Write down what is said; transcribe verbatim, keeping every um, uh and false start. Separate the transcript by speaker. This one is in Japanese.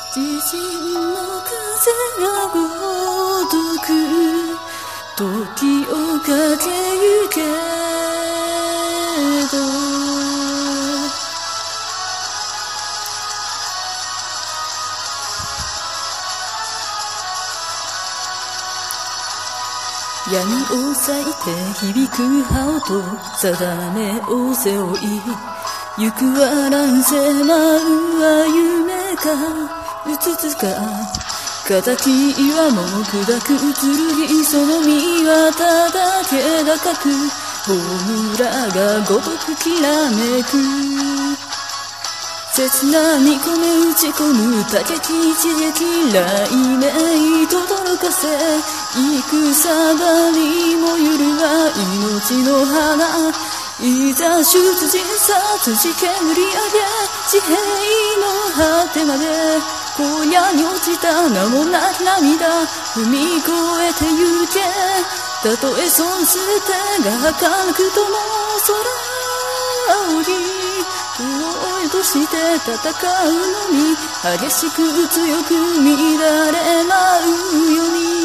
Speaker 1: 自信の風がごとく時を駆けゆけど、闇を裂いて響く羽音定めを背負い行くは乱世舞うは夢かうつつか敵岩も砕く剣その身はただ気高く炎がごとくきらめく切なに込め打ち込む竹木一撃雷鳴とどろかせ戦ばりもゆるは命の花いざ出陣殺事煙上げ地平の果てまで荒野に落ちた名もなき涙踏み越えてゆけたとえ損す手が儚くとも空を降り追い越して戦うのに激しく強く乱れ舞うように